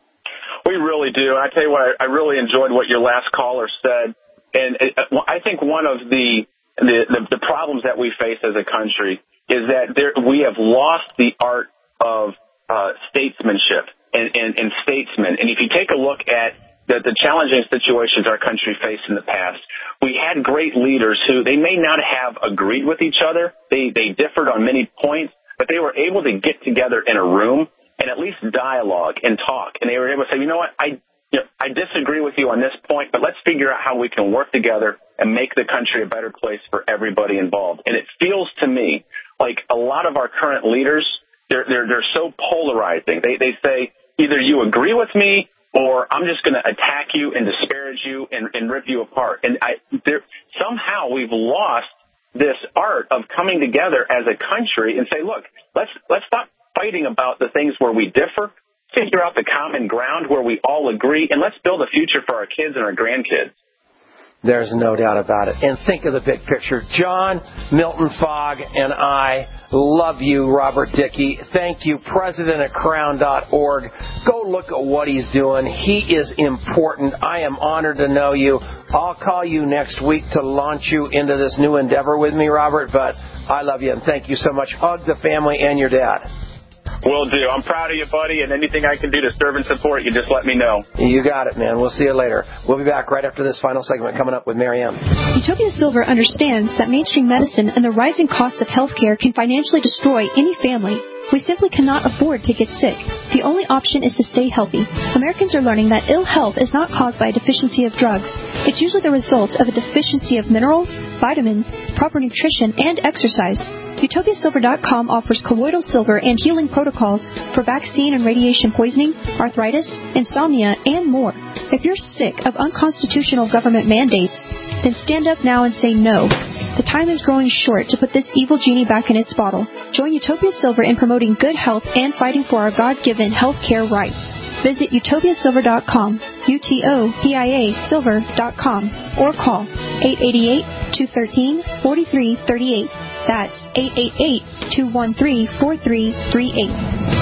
We really do. I tell you what, I really enjoyed what your last caller said, and I think one of the the, the, the problems that we face as a country is that there, we have lost the art of uh, statesmanship and, and, and statesmen. And if you take a look at the, the challenging situations our country faced in the past, we had great leaders who they may not have agreed with each other. They they differed on many points, but they were able to get together in a room and at least dialogue and talk. And they were able to say, you know what, I you know, I disagree with you on this point, but let's figure out how we can work together and make the country a better place for everybody involved. And it feels to me like a lot of our current leaders, they're they're, they're so polarizing. They they say either you agree with me or I'm just going to attack you and disparage you and, and rip you apart. And I there somehow we've lost this art of coming together as a country and say, look, let's let's stop fighting about the things where we differ, figure out the common ground where we all agree, and let's build a future for our kids and our grandkids. There's no doubt about it. And think of the big picture. John Milton Fogg and I love you, Robert Dickey. Thank you, president at crown dot org. Go look at what he's doing. He is important. I am honored to know you. I'll call you next week to launch you into this new endeavor with me, Robert, but I love you and thank you so much. Hug the family and your dad. Will do. I'm proud of you, buddy, and anything I can do to serve and support you, just let me know. You got it, man. We'll see you later. We'll be back right after this final segment coming up with Marianne. Utopia Silver understands that mainstream medicine and the rising costs of healthcare can financially destroy any family. We simply cannot afford to get sick. The only option is to stay healthy. Americans are learning that ill health is not caused by a deficiency of drugs. It's usually the result of a deficiency of minerals, vitamins, proper nutrition, and exercise. Utopia Silver dot com offers colloidal silver and healing protocols for vaccine and radiation poisoning, arthritis, insomnia, and more. If you're sick of unconstitutional government mandates, then stand up now and say no. The time is growing short to put this evil genie back in its bottle. Join Utopia Silver in promoting good health and fighting for our God-given health care rights. Visit Utopia Silver dot com, U T O P I A Silver dot com, or call eight eight eight, two one three, four three three eight. That's eight eight eight, two one three, four three three eight.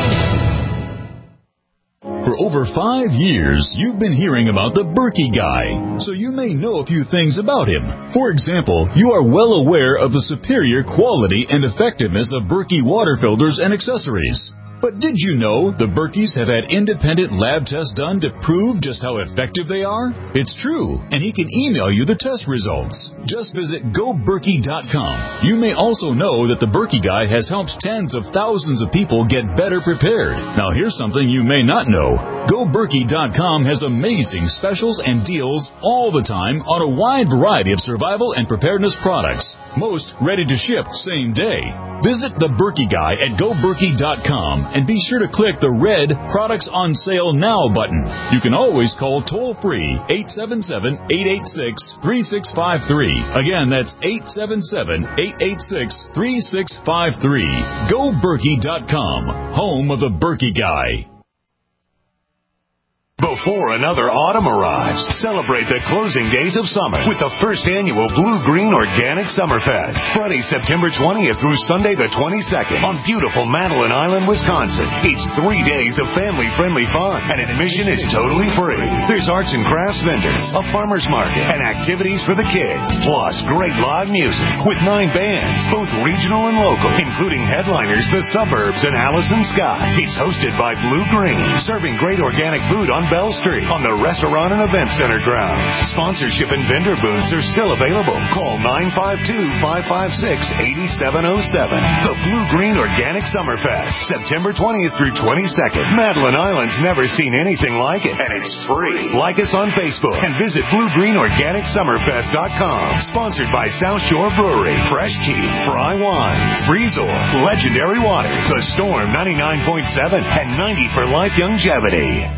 For over five years, you've been hearing about the Berkey Guy, so you may know a few things about him. For example, you are well aware of the superior quality and effectiveness of Berkey water filters and accessories. But did you know the Berkeys have had independent lab tests done to prove just how effective they are? It's true, and he can email you the test results. Just visit go berkey dot com. You may also know that the Berkey Guy has helped tens of thousands of people get better prepared. Now here's something you may not know. go berkey dot com has amazing specials and deals all the time on a wide variety of survival and preparedness products. Most ready to ship same day. Visit the Berkey Guy at go berkey dot com and be sure to click the red Products on Sale Now button. You can always call toll-free eight seven seven, eight eight six, three six five three. Again, that's eight seven seven, eight eight six, three six five three. go berkey dot com, home of the Berkey Guy. Before another autumn arrives, celebrate the closing days of summer with the first annual Blue Green Organic Summerfest. Friday, September twentieth through Sunday the twenty-second on beautiful Madeline Island, Wisconsin. It's three days of family-friendly fun, and admission is totally free. There's arts and crafts vendors, a farmer's market, and activities for the kids. Plus, great live music with nine bands, both regional and local, including headliners The Suburbs and Allison Scott. It's hosted by Blue Green, serving great organic food on Bell Street on the Restaurant and Event Center grounds. Sponsorship and vendor booths are still available. Call nine five two, five five six, eight seven zero seven. The Blue Green Organic Summerfest, September twentieth through twenty-second. Madeline Island's never seen anything like it, and it's free. Like us on Facebook and visit blue green organic summerfest dot com. Sponsored by South Shore Brewery, Fresh Key, Fry Wines, Resort, Legendary Waters, The Storm ninety-nine point seven, and ninety for Life Longevity.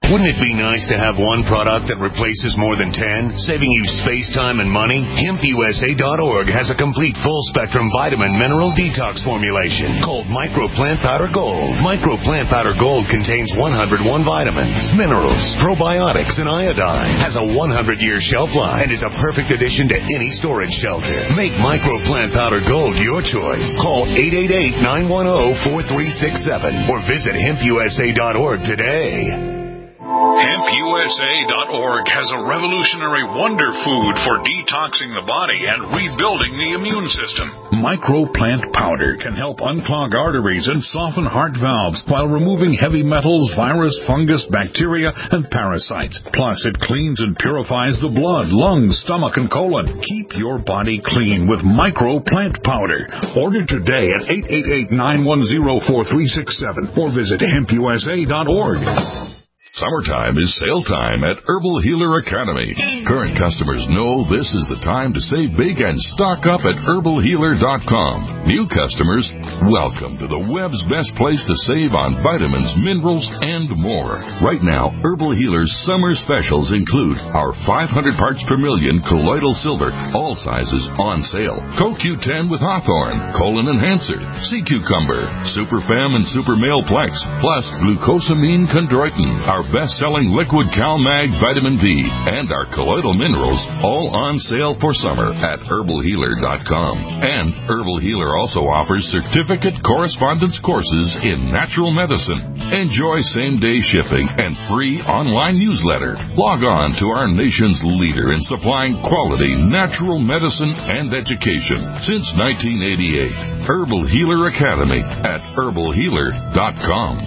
Wouldn't it be nice to have one product that replaces more than ten, saving you space, time, and money? Hemp U S A dot org has a complete full-spectrum vitamin mineral detox formulation called Micro Plant Powder Gold. Micro Plant Powder Gold contains one hundred one vitamins, minerals, probiotics, and iodine. Has a one hundred year shelf life and is a perfect addition to any storage shelter. Make Micro Plant Powder Gold your choice. Call eight eight eight, nine one zero, four three six seven or visit hemp U S A dot org today. Hemp U S A dot org has a revolutionary wonder food for detoxing the body and rebuilding the immune system. Microplant powder can help unclog arteries and soften heart valves while removing heavy metals, virus, fungus, bacteria, and parasites. Plus, it cleans and purifies the blood, lungs, stomach, and colon. Keep your body clean with Microplant powder. Order today at eight eight eight, nine one zero, four three six seven or visit hemp U S A dot org. Summertime is sale time at Herbal Healer Academy. Current customers know this is the time to save big and stock up at herbal healer dot com. New customers, welcome to the web's best place to save on vitamins, minerals, and more. Right now, Herbal Healer's summer specials include our five hundred parts per million colloidal silver, all sizes on sale. Co Q ten with Hawthorne, Colon Enhancer, Sea Cucumber, Super Fem and Super Male Plex, plus Glucosamine Chondroitin, our best-selling liquid CalMag Vitamin V, and our colloidal minerals, all on sale for summer at herbal healer dot com. And Herbal Healer also offers certificate correspondence courses in natural medicine. Enjoy same-day shipping and free online newsletter. Log on to our nation's leader in supplying quality natural medicine and education since nineteen eighty-eight. Herbal Healer Academy at herbal healer dot com.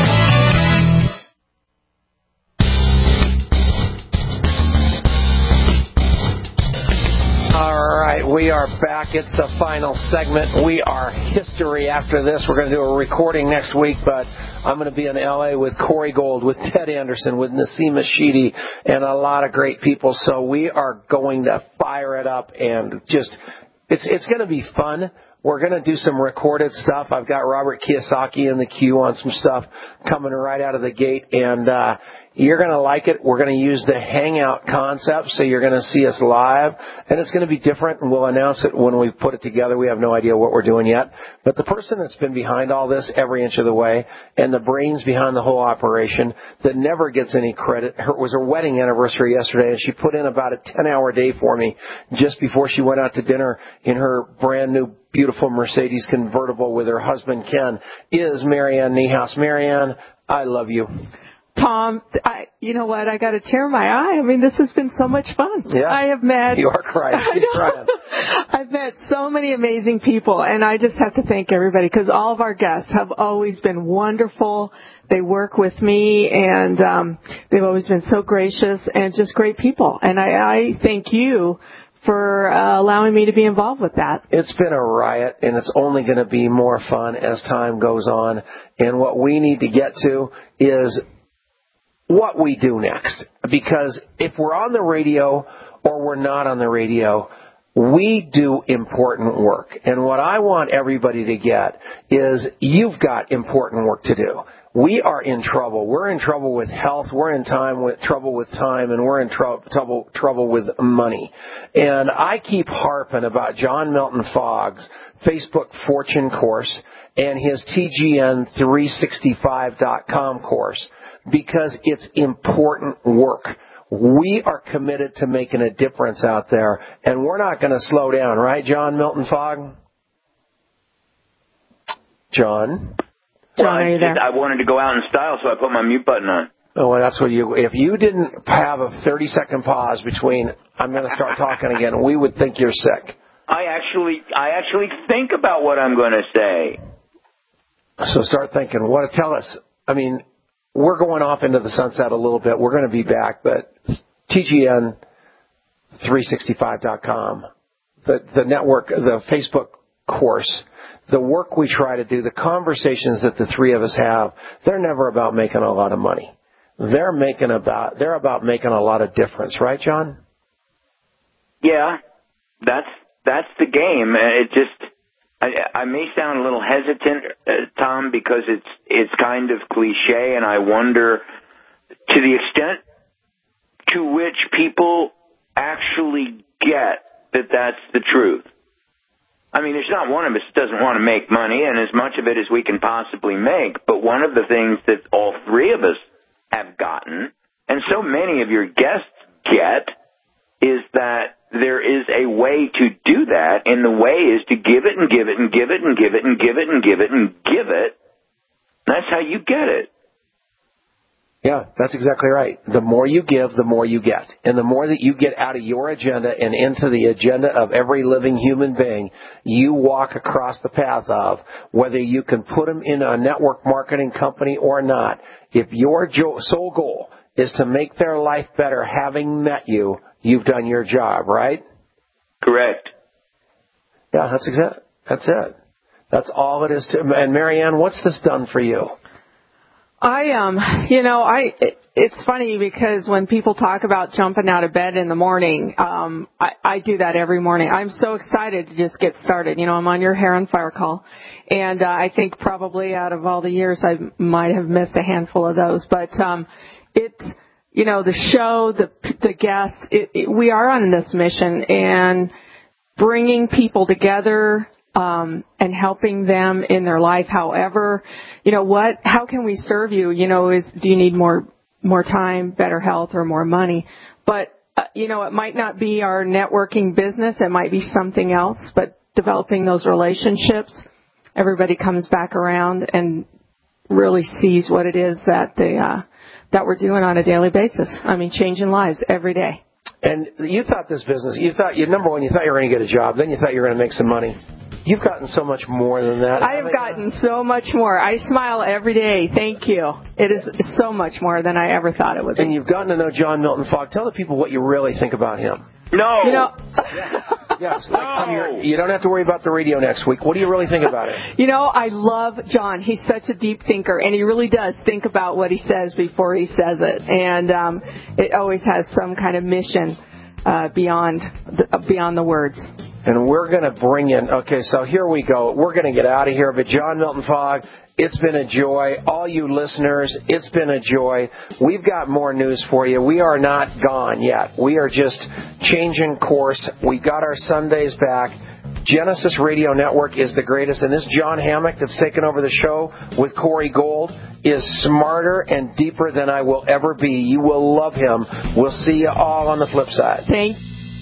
We are back. It's the final segment. We are history after this. We're going to do a recording next week, but I'm going to be in L A with Corey Gold, with Ted Anderson, with Nasima Sheedy, and a lot of great people. So we are going to fire it up and just, it's, it's going to be fun. We're going to do some recorded stuff. I've got Robert Kiyosaki in the queue on some stuff coming right out of the gate, and uh you're going to like it. We're going to use the Hangout concept, so you're going to see us live, and it's going to be different, and we'll announce it when we put it together. We have no idea what we're doing yet. But the person that's been behind all this every inch of the way, and the brains behind the whole operation, that never gets any credit, her, it was her wedding anniversary yesterday, and she put in about a ten-hour day for me just before she went out to dinner in her brand-new beautiful Mercedes convertible with her husband, Ken, is Marianne Niehaus. Marianne, I love you. Tom, I, you know what? I got to tear my eye. I mean, this has been so much fun. Yeah. I have met. You are crying. She's crying. I've met so many amazing people, and I just have to thank everybody because all of our guests have always been wonderful. They work with me, and um, they've always been so gracious and just great people. And I, I thank you for uh, allowing me to be involved with that. It's been a riot, and it's only going to be more fun as time goes on. And what we need to get to is what we do next. Because if we're on the radio or we're not on the radio, we do important work. And what I want everybody to get is you've got important work to do. We are in trouble. We're in trouble with health. We're in time with trouble with time, and we're in tr- trouble trouble with money. And I keep harping about John Milton Fogg's Facebook Fortune course and his T G N three sixty-five dot com course because it's important work. We are committed to making a difference out there, and we're not going to slow down, right, John Milton Fogg? John? John, are you there? I wanted to go out in style, so I put my mute button on. Oh, well, that's what you, if you didn't have a thirty second pause between, I'm going to start talking again, we would think you're sick. I actually, I actually think about what I'm going to say. So start thinking. What? Tell us. I mean, we're going off into the sunset a little bit. We're going to be back, but T G N three sixty-five dot com, the, the network, the Facebook course, the work we try to do, the conversations that the three of us have, they're never about making a lot of money. They're making about, they're about making a lot of difference. Right, John? Yeah, that's, that's the game. It just, I, I may sound a little hesitant, uh, Tom, because it's, it's kind of cliche, and I wonder to the extent to which people actually get that that's the truth. I mean, there's not one of us that doesn't want to make money, and as much of it as we can possibly make, but one of the things that all three of us have gotten, and so many of your guests get, is that there is a way to do that, and the way is to give it and give it and give it and give it and give it and give it and give it. That's how you get it. Yeah, that's exactly right. The more you give, the more you get. And the more that you get out of your agenda and into the agenda of every living human being, you walk across the path of, whether you can put them in a network marketing company or not, if your sole goal is to make their life better having met you, you've done your job, right? Correct. Yeah, that's exactly, that's it. That's all it is to, and Marianne, what's this done for you? I, um, you know, I, it, it's funny because when people talk about jumping out of bed in the morning, um, I, I do that every morning. I'm so excited to just get started. You know, I'm on your Hair on Fire call, and uh, I think probably out of all the years I might have missed a handful of those, but, um, it's, you know, the show, the, the guests, it, it, we are on this mission and bringing people together, Um, and helping them in their life. However, you know what? How can we serve you? You know, is do you need more more time, better health, or more money? But uh, you know, it might not be our networking business. It might be something else. But developing those relationships, everybody comes back around and really sees what it is that they uh, that we're doing on a daily basis. I mean, changing lives every day. And you thought this business, you thought, you number one, you thought you were going to get a job. Then you thought you were going to make some money. You've gotten so much more than that. I have gotten so much more. I smile every day. Thank you. It is so much more than I ever thought it would be. And you've gotten to know John Milton Fogg. Tell the people what you really think about him. No. You know, yes. Like, come here. You don't have to worry about the radio next week. What do you really think about it? You know, I love John. He's such a deep thinker, and he really does think about what he says before he says it. And um, it always has some kind of mission uh, beyond the, beyond the words. And we're going to bring in, okay, so here we go. We're going to get out of here. But John Milton Fogg, it's been a joy. All you listeners, it's been a joy. We've got more news for you. We are not gone yet. We are just changing course. We've got our Sundays back. Genesis Radio Network is the greatest. And this John Hammock that's taken over the show with Corey Gold is smarter and deeper than I will ever be. You will love him. We'll see you all on the flip side. Thank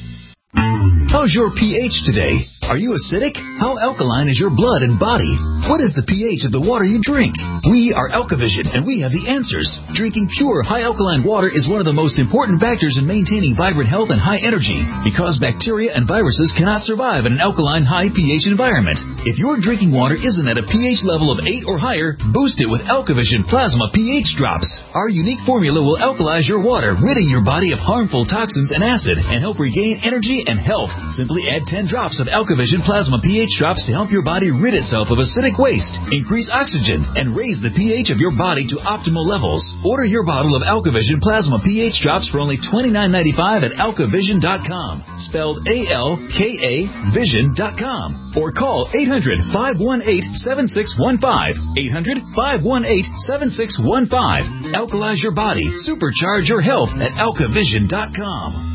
How's your pH today? Are you acidic? How alkaline is your blood and body? What is the pH of the water you drink? We are Alkavision, and we have the answers. Drinking pure, high alkaline water is one of the most important factors in maintaining vibrant health and high energy, because bacteria and viruses cannot survive in an alkaline, high pH environment. If your drinking water isn't at a pH level of eight or higher, boost it with Alkavision Plasma pH Drops. Our unique formula will alkalize your water, ridding your body of harmful toxins and acid, and help regain energy and health. Simply add ten drops of Alkavision Plasma pH Drops to help your body rid itself of acidic waste, increase oxygen, and raise the pH of your body to optimal levels. Order your bottle of Alkavision Plasma pH Drops for only twenty-nine ninety-five at alkavision dot com, spelled A L K A vision dot com, or call eight hundred, five one eight, seven six one five, eight hundred, five one eight, seven six one five. Alkalize your body, supercharge your health at alkavision dot com.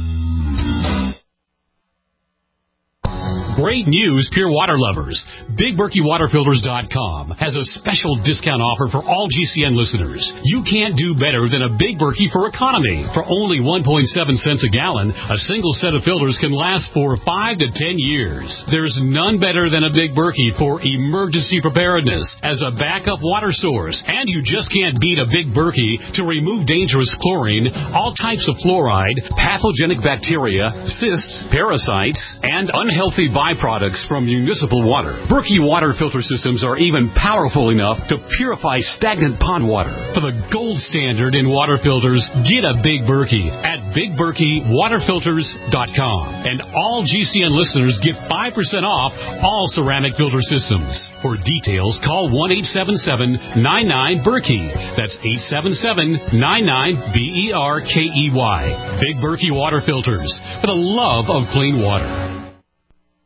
Great news, Pure Water lovers. Big Berkey Water Filters dot com has a special discount offer for all G C N listeners. You can't do better than a Big Berkey for economy. For only one point seven cents a gallon, a single set of filters can last for five to ten years. There's none better than a Big Berkey for emergency preparedness as a backup water source. And you just can't beat a Big Berkey to remove dangerous chlorine, all types of fluoride, pathogenic bacteria, cysts, parasites, and unhealthy byproducts from municipal water. Berkey water filter systems are even powerful enough to purify stagnant pond water. For the gold standard in water filters, get a Big Berkey at Big Berkey Water Filters dot com. And all G C N listeners get five percent off all ceramic filter systems. For details, call one eight seven seven, nine nine, Berkey. That's eight seven seven, nine nine, B E R K E Y. Big Berkey Water Filters, for the love of clean water.